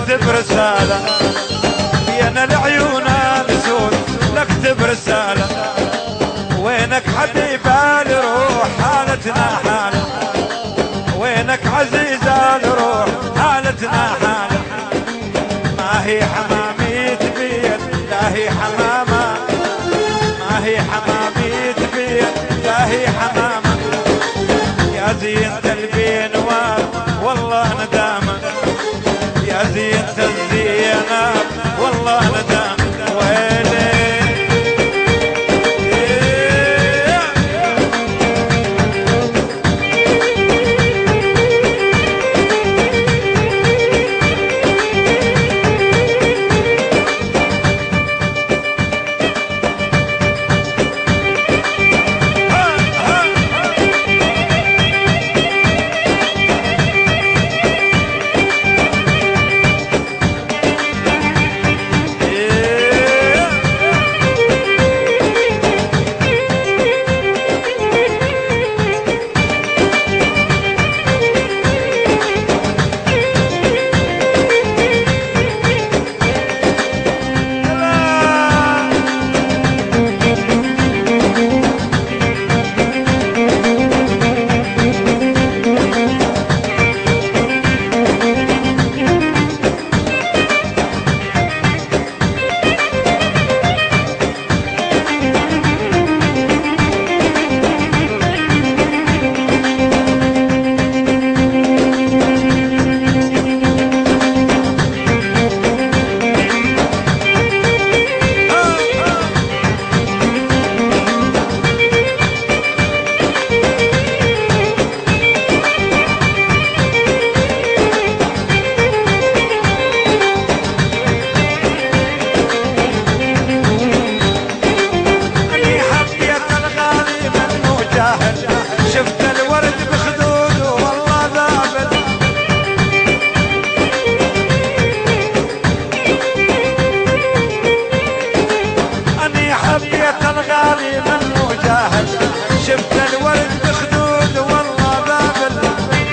لكتب رسالة يا العيون السود لكتب رسالة وينك حبيبة الروح حالتنا حالة وينك عزيزة الروح حالتنا حالة ما هي حمامي تبين لا هي حمامة ما هي حمامي تبين لا هي حمامة يا زينة البين والله ندامة يا زينة الزينة والله ندامة ويلي شفت الورد بخدوده والله ذابل أني حبيت الغالي منه جاهل شفت الورد بخدوده والله ذابل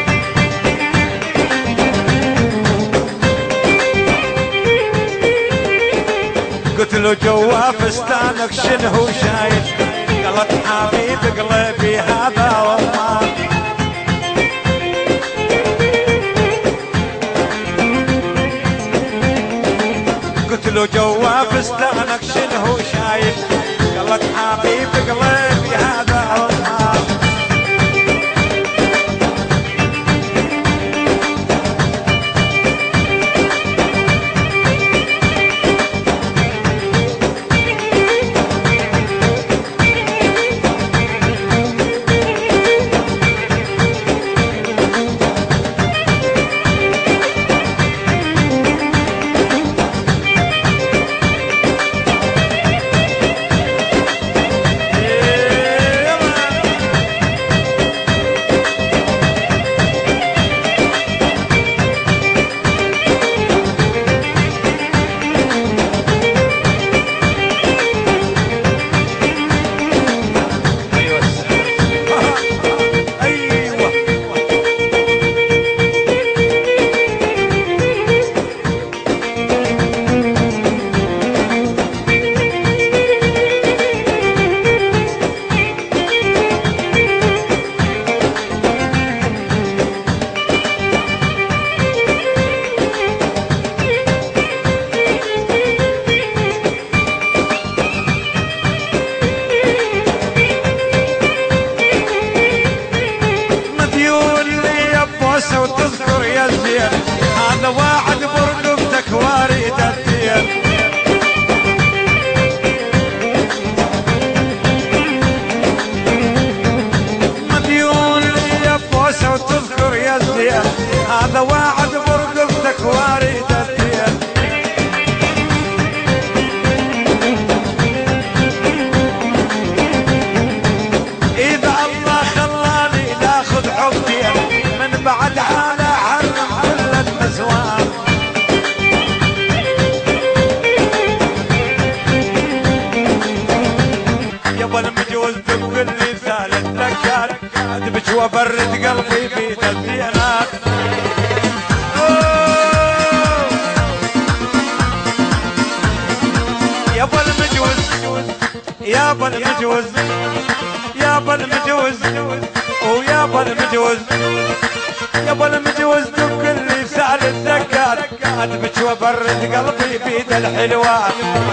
قلت له جوا فستانك شنو شايل قالت حبيب قلبي هذا والله قلت له جوا فستانك شنو شايل قالت حبيب قلبي هذا والله وتذكر يا زين هذا واحد برقبتك واريد الدين مديون يا بوسه وتذكر يا زين هذا واحد برقبتك واريد الدين إذا الله خلاني ناخذ حبي من بعد على حرم كل النسوان يابا المجوز تقول لي ثالث لكان ادبج وبرد قلبي في تزيينات بالمجوز يا بالمجوز ويا بالمجوز يا بالمجوز دق اللي سأل الذكر أدبك وبرد قلبي بيد الحلوات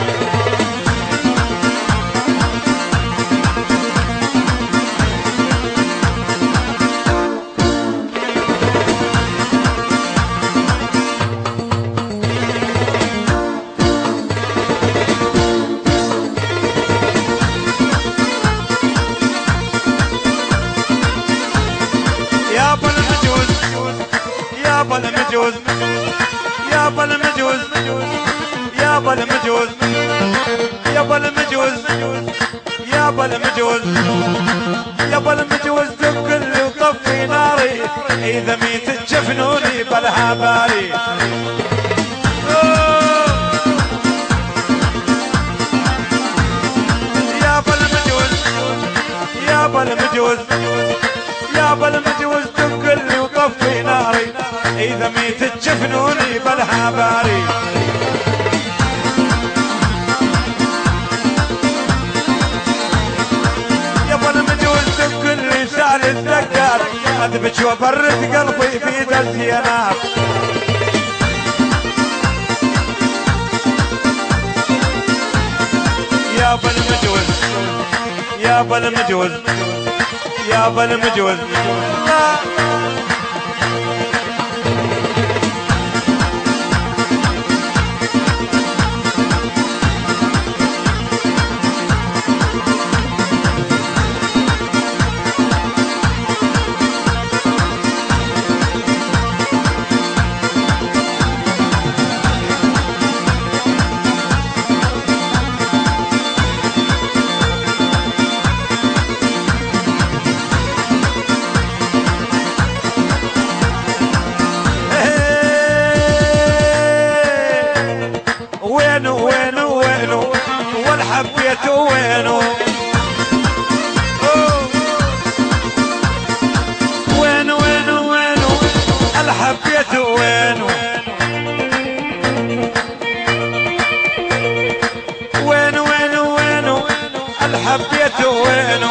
يا بالمجوز يا بالمجوز يا بالمجوز يا بالمجوز يا بالمجوز يا بالمجوز دق اللي وطفي ناري إذا ميت تجفنوني بلها باري يا بالمجوز يا بالمجوز يا بالمجوز دق اللي وطفي ناري إذا ميت تجفنوني بلها باري يا بالمجوز دق اللي سأل الذكر أذبك وبرد قلبي بيد الزينات يا بالمجوز يا بالمجوز يا بالمجوز وينو وينو وينو والحبيت وينو وينو وينو وينو الحبيت وينو وينو وينو وينو الحبيت وينو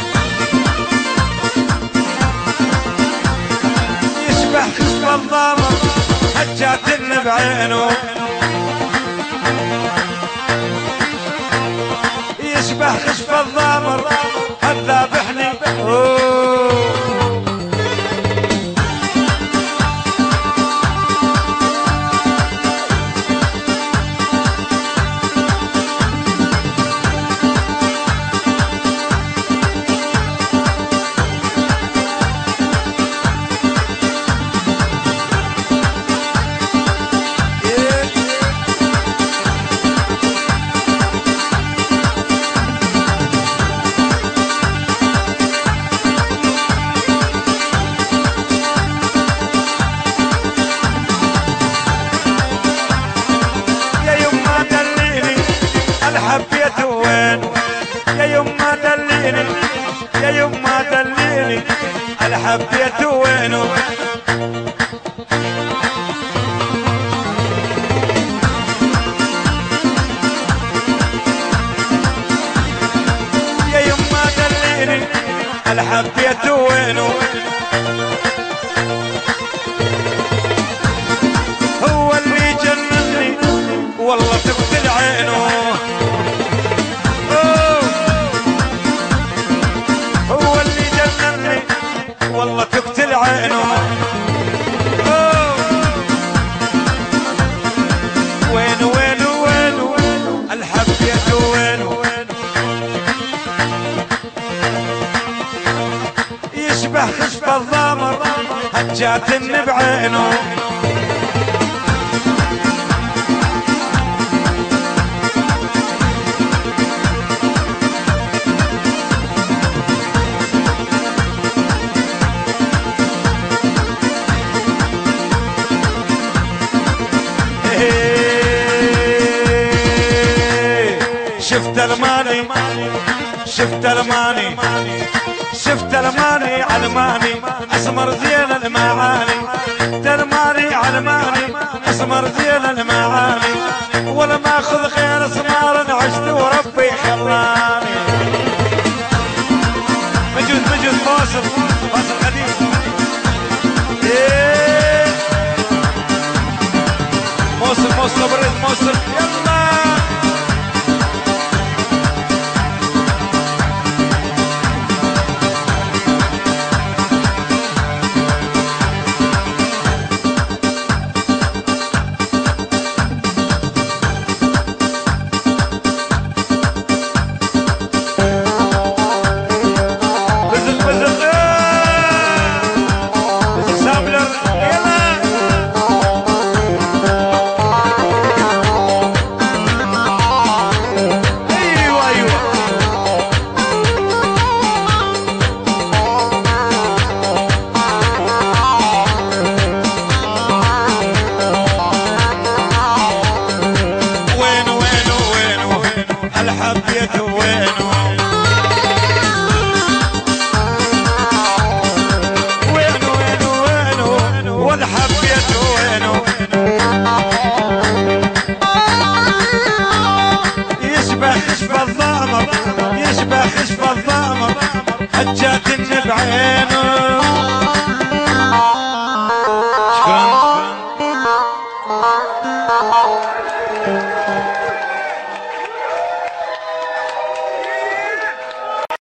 يشبه خصم الضامر هجات بعينه يشبه خشف الضامر الذابحني الحبيت وينو يا يما دليني يا يما دليني الحبيت وينو يا يما دليني الحبيت وينو هو اللي جنني والله تقتل عينه والله تقتل عينه وينو وينو وينو الحبيت وينو يشبه خشب الضامر هجات بعينه شفت الماني شفت الماني شفت الماني علماني اسمر زين المعاني تلماني علماني اسمر زين المعاني ولا ماخذ خير اسمار عشت وربي خلاني خبرة موسم يلا حبيته وينه وينه وينه وينه ولا حبيته وينه يشبه خشب الضامر يشبه خشب الضامر حجات بعينه